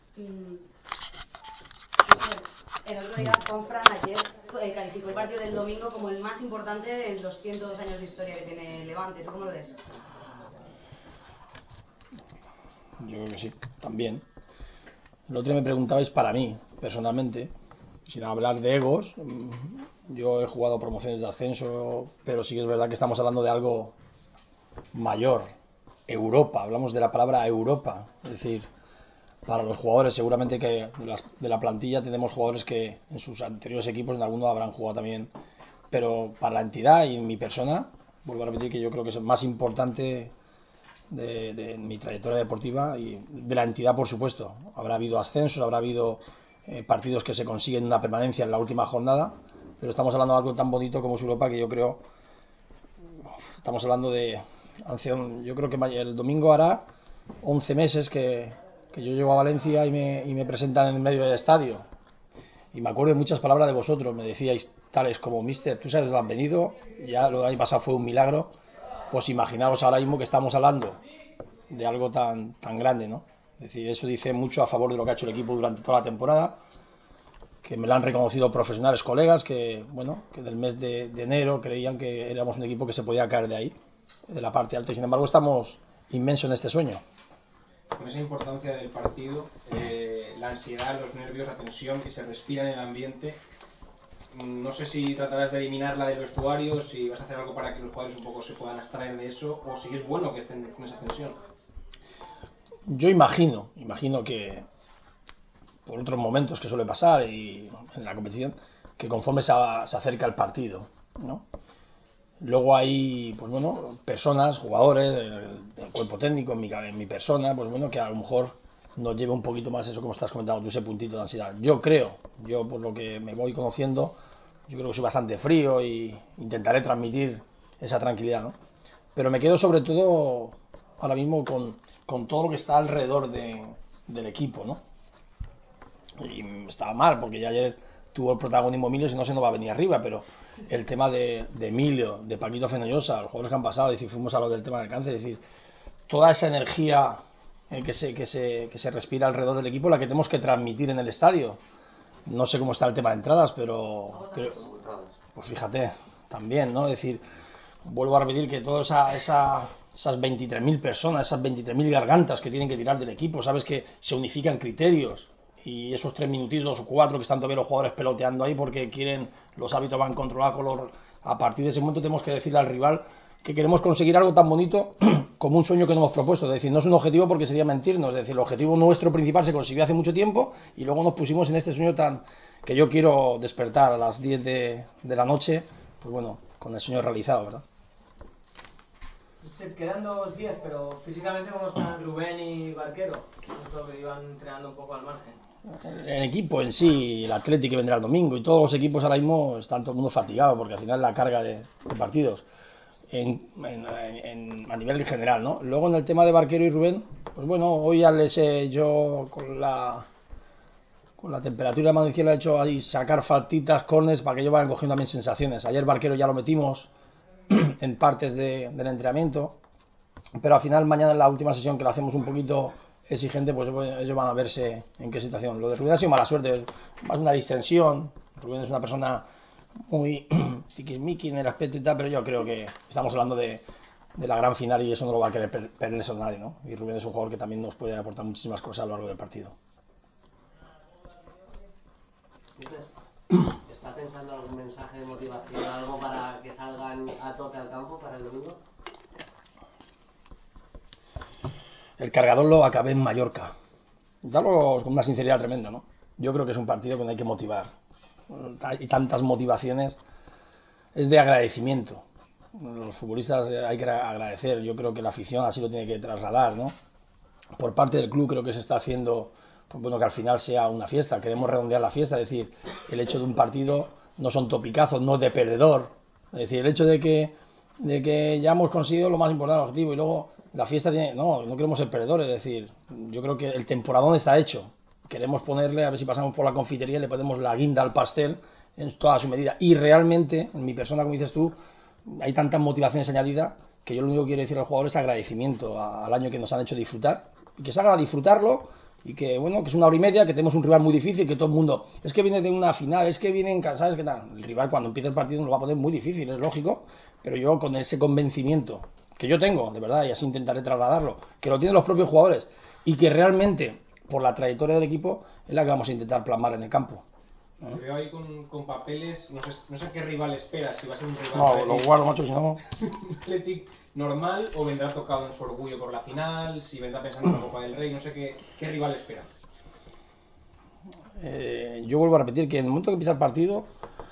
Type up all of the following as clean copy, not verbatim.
Mm, El otro día, Juanfran ayer calificó el partido del domingo como el más importante en los 102 años de historia que tiene Levante. ¿Tú cómo lo ves? Yo creo que sí, también. Lo otro que me preguntabais para mí, personalmente, sin hablar de egos. Yo he jugado promociones de ascenso, pero sí que es verdad que estamos hablando de algo mayor. Europa, hablamos de la palabra Europa. Es decir, para los jugadores, seguramente que de la plantilla tenemos jugadores que en sus anteriores equipos en alguno habrán jugado también. Pero para la entidad y mi persona, vuelvo a repetir que yo creo que es el más importante de mi trayectoria deportiva y de la entidad, por supuesto. Habrá habido ascensos, habrá habido partidos que se consiguen una permanencia en la última jornada, pero estamos hablando de algo tan bonito como es Europa que yo creo, estamos hablando de, yo creo que el domingo hará 11 meses que yo llego a Valencia y me presentan en medio del estadio. Y me acuerdo de muchas palabras de vosotros, me decíais tales como, Mister, tú sabes dónde han venido, ya lo del año pasado fue un milagro, pues imaginaos ahora mismo que estamos hablando de algo tan grande, ¿no? Es decir, eso dice mucho a favor de lo que ha hecho el equipo durante toda la temporada, que me lo han reconocido profesionales, colegas, que, bueno, que del mes de enero creían que éramos un equipo que se podía caer de ahí, de la parte alta, y sin embargo estamos inmensos en este sueño. Con esa importancia del partido, la ansiedad, los nervios, la tensión que se respira en el ambiente, no sé si tratarás de eliminarla del vestuario, si vas a hacer algo para que los jugadores un poco se puedan abstraer de eso, o si es bueno que estén con esa tensión. Yo imagino que por otros momentos que suele pasar y en la competición, que conforme se acerca el partido, ¿no? Luego hay, pues bueno, personas, jugadores, el cuerpo técnico, en mi persona, pues bueno, que a lo mejor nos lleve un poquito más eso como estás comentando tú, ese puntito de ansiedad. Yo por lo que me voy conociendo, yo creo que soy bastante frío y intentaré transmitir esa tranquilidad, ¿no? Pero me quedo sobre todo ahora mismo con todo lo que está alrededor del equipo, ¿no? Y estaba mal porque ya ayer tuvo el protagonismo Emilio, si no se nos va a venir arriba, pero el tema de Emilio, de Paquito Fenollosa, los jugadores que han pasado, es decir, fuimos a lo del tema del cáncer, es decir, toda esa energía que se respira alrededor del equipo, la que tenemos que transmitir en el estadio. No sé cómo está el tema de entradas, pero pues fíjate, también, ¿no? Es decir, vuelvo a repetir que todas esas 23.000 personas, esas 23.000 gargantas que tienen que tirar del equipo, sabes que se unifican criterios y esos 3 minutitos o 4 que están todavía los jugadores peloteando ahí porque quieren, los hábitos van controlados a partir de ese momento tenemos que decirle al rival que queremos conseguir algo tan bonito como un sueño que nos hemos propuesto. Es decir, no es un objetivo porque sería mentirnos. Es decir, el objetivo nuestro principal se consiguió hace mucho tiempo y luego nos pusimos en este sueño tan que yo quiero despertar a las 10 de la noche, pues bueno, con el sueño realizado, ¿verdad? Quedan 2 días, pero físicamente ¿cómo están Rubén y Barquero? Justo que iban entrenando un poco al margen. El equipo en sí, el Atlético que vendrá el domingo y todos los equipos ahora mismo están todo el mundo fatigado porque al final la carga de partidos a nivel general, ¿no? Luego en el tema de Barquero y Rubén, pues bueno, hoy ya les he yo con la temperatura de mano izquierda he hecho ahí sacar faltitas, corners para que ellos vayan cogiendo también sensaciones. Ayer Barquero ya lo metimos en partes del entrenamiento, pero al final mañana en la última sesión que lo hacemos un poquito exigente, pues ellos van a verse en qué situación. Lo de Rubén ha sido mala suerte, más una distensión. Rubén es una persona muy tiquismiqui en el aspecto y tal, pero yo creo que estamos hablando de la gran final y eso no lo va a querer perder eso nadie, ¿no? Y Rubén es un jugador que también nos puede aportar muchísimas cosas a lo largo del partido. ¿Está pensando algún mensaje de motivación, algo para que salgan a tope al campo para el domingo? El cargador lo acabé en Mallorca. Darlo con una sinceridad tremenda, ¿no? Yo creo que es un partido donde hay que motivar. Hay tantas motivaciones. Es de agradecimiento. Los futbolistas hay que agradecer. Yo creo que la afición así lo tiene que trasladar, ¿no? Por parte del club creo que se está haciendo, pues bueno, que al final sea una fiesta. Queremos redondear la fiesta, es decir, el hecho de un partido no son topicazos, no de perdedor. Es decir, el hecho de que ya hemos conseguido lo más importante, el objetivo, y luego la fiesta tiene, no queremos ser perdedores, es decir, yo creo que el temporadón está hecho. Queremos ponerle, a ver si pasamos por la confitería y le ponemos la guinda al pastel en toda su medida. Y realmente, en mi persona, como dices tú, hay tantas motivaciones añadidas que yo lo único que quiero decir al jugador es agradecimiento al año que nos han hecho disfrutar y que salgan a disfrutarlo y que bueno, que es una hora y media, que tenemos un rival muy difícil, que todo el mundo, es que viene de una final, es que vienen cansados, que tal. El rival cuando empieza el partido nos lo va a poner muy difícil, es lógico, pero yo con ese convencimiento que yo tengo, de verdad, y así intentaré trasladarlo, que lo tienen los propios jugadores y que realmente por la trayectoria del equipo es la que vamos a intentar plasmar en el campo. Te veo ahí con papeles, no sé qué rival esperas, si va a ser un rival No, lo guardo, macho, si no... Athletic normal o vendrá tocado en su orgullo por la final, si vendrá pensando en la Copa del Rey, no sé qué rival esperas. Yo vuelvo a repetir que en el momento que empieza el partido,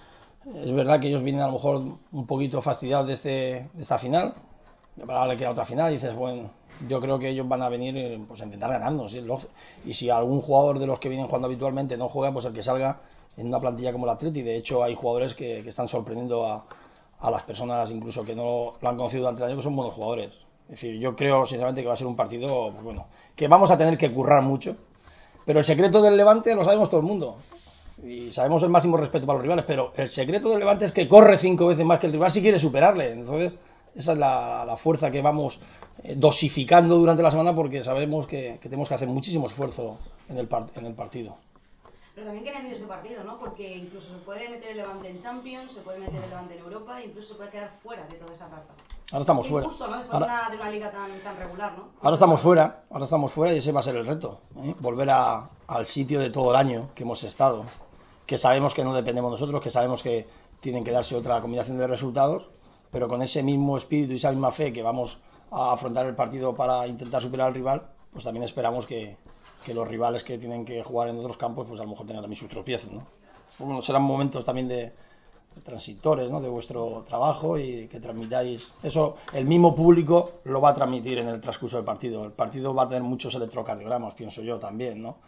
es verdad que ellos vienen a lo mejor un poquito fastidiados de esta final, ahora le queda otra final y dices, bueno, yo creo que ellos van a venir pues a intentar ganarnos, ¿sí? Y si algún jugador de los que vienen jugando habitualmente no juega, pues el que salga en una plantilla como el Atleti. De hecho hay jugadores que están sorprendiendo a las personas incluso que no lo han conocido durante el año, que son buenos jugadores. Es decir, yo creo sinceramente que va a ser un partido, pues bueno, que vamos a tener que currar mucho, pero el secreto del Levante lo sabemos todo el mundo y sabemos el máximo respeto para los rivales, pero el secreto del Levante es que corre 5 veces más que el rival si quiere superarle. Entonces esa es la fuerza que vamos dosificando durante la semana, porque sabemos que tenemos que hacer muchísimo esfuerzo en el partido. Pero también qué nervios ese partido, ¿no? Porque incluso se puede meter el Levante en Champions, se puede meter el Levante en Europa, e incluso se puede quedar fuera de toda esa carta. Ahora estamos fuera. Injusto, ¿no? Después de una liga tan regular, ¿no? Ahora estamos fuera y ese va a ser el reto, ¿eh? Volver al sitio de todo el año que hemos estado, que sabemos que no dependemos nosotros, que sabemos que tienen que darse otra combinación de resultados, pero con ese mismo espíritu y esa misma fe que vamos a afrontar el partido para intentar superar al rival, pues también esperamos que los rivales que tienen que jugar en otros campos, pues a lo mejor tengan también sus tropiezos, ¿no? Bueno, serán momentos también de transitores, ¿no? De vuestro trabajo y que transmitáis eso. El mismo público lo va a transmitir en el transcurso del partido. El partido va a tener muchos electrocardiogramas, pienso yo también, ¿no?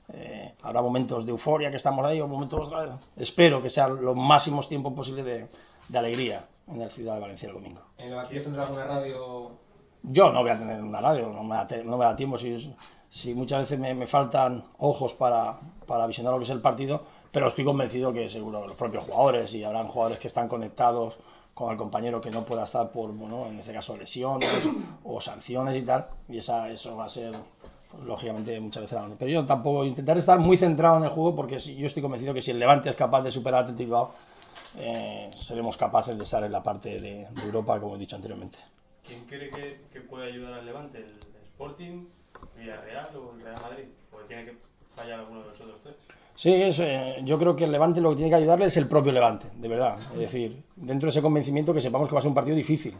Habrá momentos de euforia que estamos ahí, o momentos, espero que sean los máximos tiempos posibles de alegría en el Ciudad de Valencia el domingo. ¿En el banquillo tendrás alguna radio? Yo no voy a tener una radio, no me da tiempo. Si muchas veces me faltan ojos para visionar lo que es el partido, pero estoy convencido que seguro los propios jugadores, y habrán jugadores que están conectados con el compañero que no pueda estar por, bueno, en este caso lesiones o sanciones y tal, y eso va a ser, pues, lógicamente muchas veces la... Pero yo tampoco intentaré estar muy centrado en el juego, porque yo estoy convencido que si el Levante es capaz de superar a Athletic Bilbao, seremos capaces de estar en la parte de Europa, como he dicho anteriormente. ¿Quién cree que puede ayudar al Levante? ¿El Sporting, Villarreal o el Real Madrid? ¿O tiene que fallar alguno de los otros tres? Sí, yo creo que el Levante lo que tiene que ayudarle es el propio Levante, de verdad. Es decir, dentro de ese convencimiento que sepamos que va a ser un partido difícil.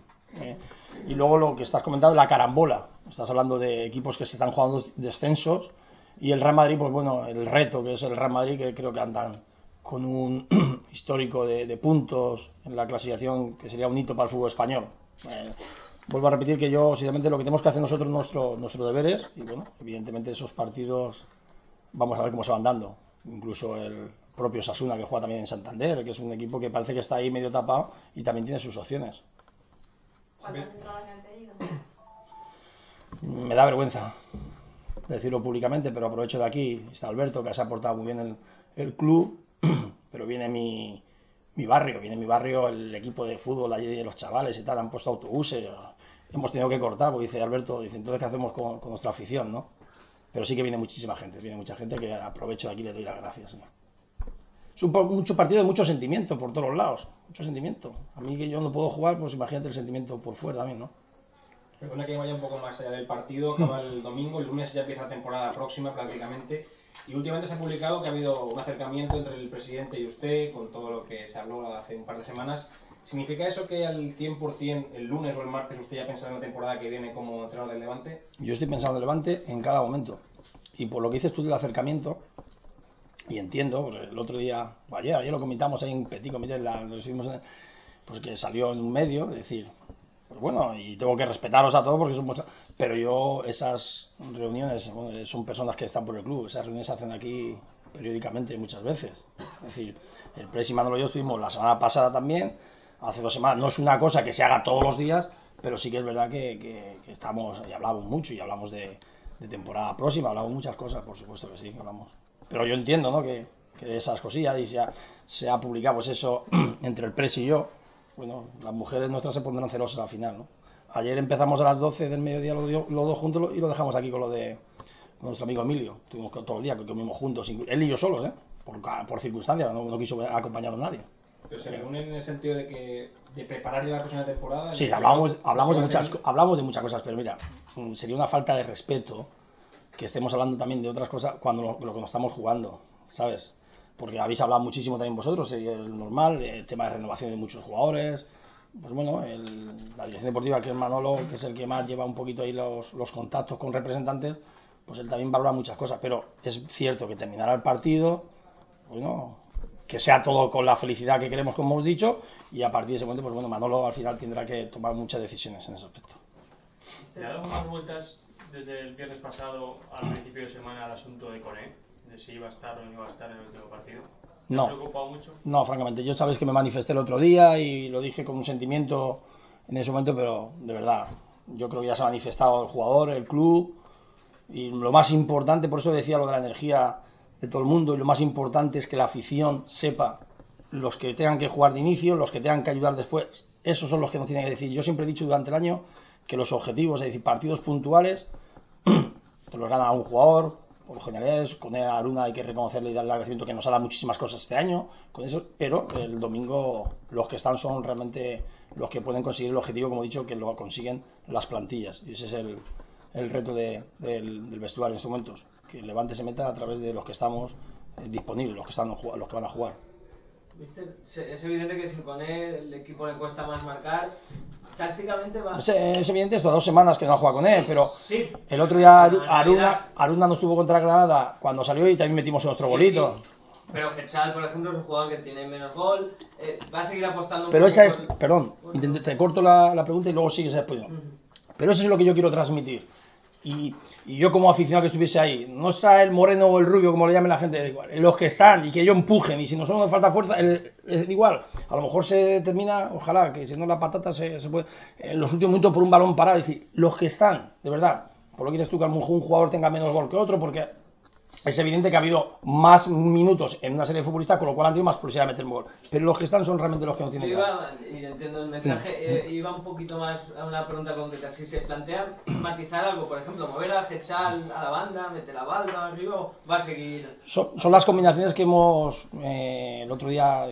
Y luego lo que estás comentando, la carambola. Estás hablando de equipos que se están jugando descensos, y el Real Madrid, pues bueno, el reto que es el Real Madrid, que creo que andan con un histórico de puntos en la clasificación que sería un hito para el fútbol español. Vuelvo a repetir que yo, sinceramente, lo que tenemos que hacer nosotros, nuestro deber es, y bueno, evidentemente esos partidos vamos a ver cómo se van dando. Incluso el propio Osasuna, que juega también en Santander, que es un equipo que parece que está ahí medio tapado y también tiene sus opciones. ¿Cuántas entradas le han pedido? Me da vergüenza decirlo públicamente, pero aprovecho de aquí. Está Alberto, que se ha portado muy bien el club, pero viene mi barrio, el equipo de fútbol allí de los chavales y tal, han puesto autobuses, hemos tenido que cortar, porque dice Alberto, entonces ¿qué hacemos con nuestra afición, no? Pero sí que viene muchísima gente, mucha gente, que aprovecho de aquí y le doy las gracias, ¿no? Es mucho partido de mucho sentimiento por todos los lados, mucho sentimiento. A mí, que yo no puedo jugar, pues imagínate el sentimiento por fuera también, ¿no? Perdona que vaya un poco más allá del partido, acaba el domingo, el lunes ya empieza la temporada próxima prácticamente, y últimamente se ha publicado que ha habido un acercamiento entre el presidente y usted, con todo lo que se habló hace un par de semanas. ¿Significa eso que al 100% el lunes o el martes usted ya piensa en la temporada que viene como entrenador del Levante? Yo estoy pensando en el Levante en cada momento, y por lo que dices tú del acercamiento, y entiendo, pues el otro día, o ayer lo comentamos ahí en Petit Comité, pues que salió en un medio, es decir, pues bueno, y tengo que respetaros a todos porque somos... Pero yo, esas reuniones, bueno, son personas que están por el club, esas reuniones se hacen aquí periódicamente muchas veces. Es decir, el Presi Manolo y yo estuvimos la semana pasada también, hace 2 semanas. No es una cosa que se haga todos los días, pero sí que es verdad que estamos y hablamos mucho, y hablamos de temporada próxima, hablamos muchas cosas, por supuesto que sí, que hablamos. Pero yo entiendo, ¿no?, que esas cosillas, y se ha publicado pues eso entre el Presi y yo. Bueno, las mujeres nuestras se pondrán celosas al final, ¿no? Ayer empezamos a las 12 del mediodía los dos juntos y lo dejamos aquí con lo con nuestro amigo Emilio, estuvimos todo el día, que comimos juntos, él y yo solos, por circunstancias, no quiso acompañar a nadie. Pero se reúnen en el sentido de preparar ya la próxima temporada. Sí, hablamos de muchas cosas, pero mira, sería una falta de respeto que estemos hablando también de otras cosas cuando lo que nos estamos jugando, ¿sabes? Porque habéis hablado muchísimo también vosotros, es normal, el tema de renovación de muchos jugadores. Pues bueno, la dirección deportiva, que es Manolo, que es el que más lleva un poquito ahí los contactos con representantes, pues él también valora muchas cosas, pero es cierto que terminará el partido, bueno, que sea todo con la felicidad que queremos, como hemos dicho, y a partir de ese momento, pues bueno, Manolo al final tendrá que tomar muchas decisiones en ese aspecto. ¿Le ha dado más vueltas desde el viernes pasado al principio de semana al asunto de Koné? De si iba a estar o no iba a estar en el último partido. ¿Te ha preocupado mucho? No, francamente, yo sabes que me manifesté el otro día y lo dije con un sentimiento en ese momento, pero de verdad, yo creo que ya se ha manifestado el jugador, el club, y lo más importante, por eso decía lo de la energía de todo el mundo, y lo más importante es que la afición sepa los que tengan que jugar de inicio, los que tengan que ayudar después, esos son los que nos tienen que decir. Yo siempre he dicho durante el año que los objetivos, es decir, partidos puntuales, te los gana un jugador, por generalidades, con Aruna hay que reconocerle y darle el agradecimiento que nos ha dado muchísimas cosas este año, con eso, pero el domingo los que están son realmente los que pueden conseguir el objetivo, como he dicho, que lo consiguen las plantillas, y ese es el reto del vestuario en estos momentos, que el Levante se meta a través de los que estamos disponibles, los que van a jugar. ¿Viste? Es evidente que sin Koné el equipo le cuesta más marcar. Tácticamente va. Es evidente esto, 2 semanas que no ha jugado con él, pero sí, el otro día Aruna no estuvo contra Granada cuando salió y también metimos nuestro golito. Sí. Pero Gechal, por ejemplo, es un jugador que tiene menos gol. Va a seguir apostando. Pero esa es, perdón, te corto la pregunta y luego sigues después. Pero eso es lo que yo quiero transmitir. Y yo como aficionado que estuviese ahí, no sea el moreno o el rubio, como le llame la gente, igual, los que están y que ellos empujen, y si nosotros nos falta fuerza, es igual, a lo mejor se termina, ojalá, que si no la patata se puede, en los últimos minutos por un balón parado, es decir, los que están, de verdad, por lo que quieres tú que a lo mejor un jugador tenga menos gol que otro, porque es evidente que ha habido más minutos en una serie de futbolistas, con lo cual han tenido más posibilidad de meter un gol. Pero los que están son realmente los que no tienen nada. Y entiendo el mensaje, iba un poquito más a una pregunta concreta. Si se plantea matizar algo, por ejemplo, mover a Gechal a la banda, meter a Balda arriba, va a seguir. Son las combinaciones que hemos el otro día.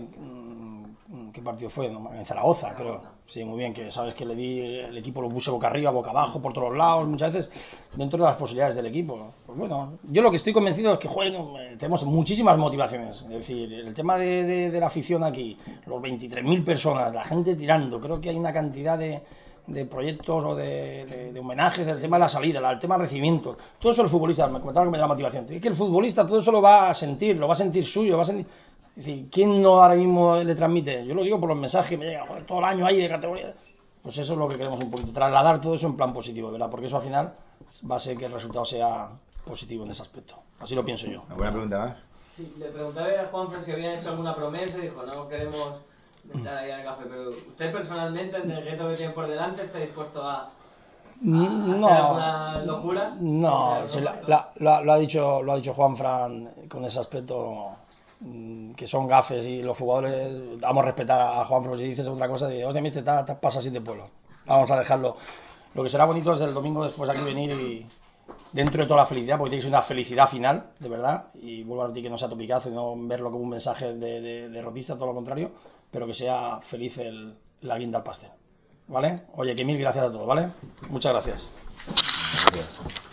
¿Qué partido fue? En Zaragoza, creo. Sí, muy bien, que sabes que el equipo lo puse boca arriba, boca abajo, por todos lados, muchas veces dentro de las posibilidades del equipo. Pues bueno, yo lo que estoy convencido es que tenemos muchísimas motivaciones. Es decir, el tema de la afición aquí, los 23.000 personas, la gente tirando, creo que hay una cantidad de proyectos o de homenajes, el tema de la salida, el tema del recibimiento. Todo eso el futbolista, me comentaba que me da la motivación. Es que el futbolista todo eso lo va a sentir suyo, va a sentir. Es decir, ¿quién no ahora mismo le transmite? Yo lo digo por los mensajes que me llegan, joder, todo el año ahí de categoría. Pues eso es lo que queremos un poquito, trasladar todo eso en plan positivo, ¿verdad? Porque eso al final va a ser que el resultado sea positivo en ese aspecto. Así lo pienso yo. ¿Una buena pregunta más? Sí, le preguntaba a Juanfran si habían hecho alguna promesa y dijo, no queremos meter ahí al café, pero usted personalmente, en el reto que tiene por delante, ¿está dispuesto a hacer alguna locura? No, lo ha dicho Juanfran con ese aspecto, que son gafes, y los jugadores vamos a respetar a Juanfran. Si dices otra cosa, dice, oye, te has pasado 7 pueblos, vamos a dejarlo. Lo que será bonito es el domingo después aquí venir y dentro de toda la felicidad, porque tiene que ser una felicidad final, de verdad, y vuelvo a decir que no sea topicazo y no verlo como un mensaje de derrotista, todo lo contrario, pero que sea feliz la guinda al pastel, ¿vale? Oye, que mil gracias a todos, ¿vale? Muchas gracias.